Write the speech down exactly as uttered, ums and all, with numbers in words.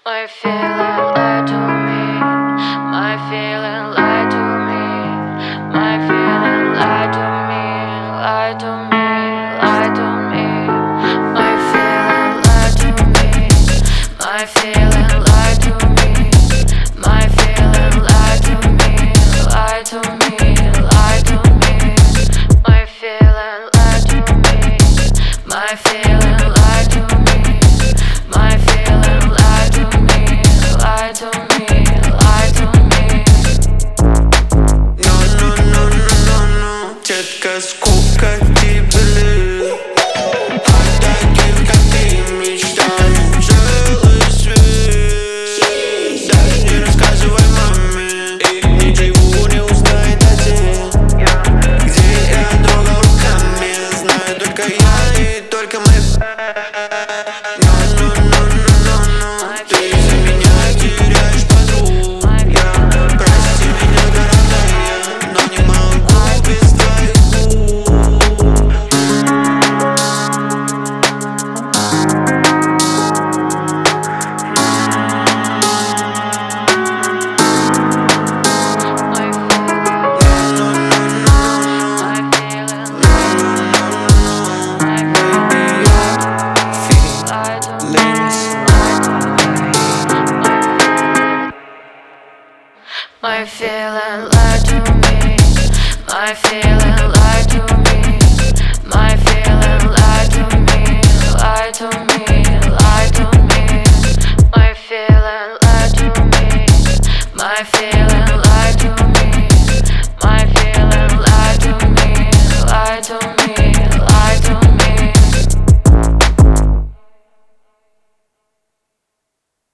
My feeling lied to me. My feeling lied to me. My feeling lied to me. Lied to me. Lied to me. My feeling lied to me. My feeling lied to me. My feeling lied to me. Lied to me. Lied to me. My feeling lied to me. My feeling lied to me. My feeling lied to me. Lied to me. Lied to me. No, no, no, no, no, no. Детка, сколько тебе? О таких, как ты, мечтами целый свет. Даже не рассказывай маме, и ничего не узнает один. Где я трогал руками, знаю только я и только мы. No, no, no, no, no, no. Ты из-за меня теряешь подруг. Прости меня, дорогая, но не могу без твоих губ. My feeling lied to me. My feeling lied to me. My feeling lied to me. Lied to me.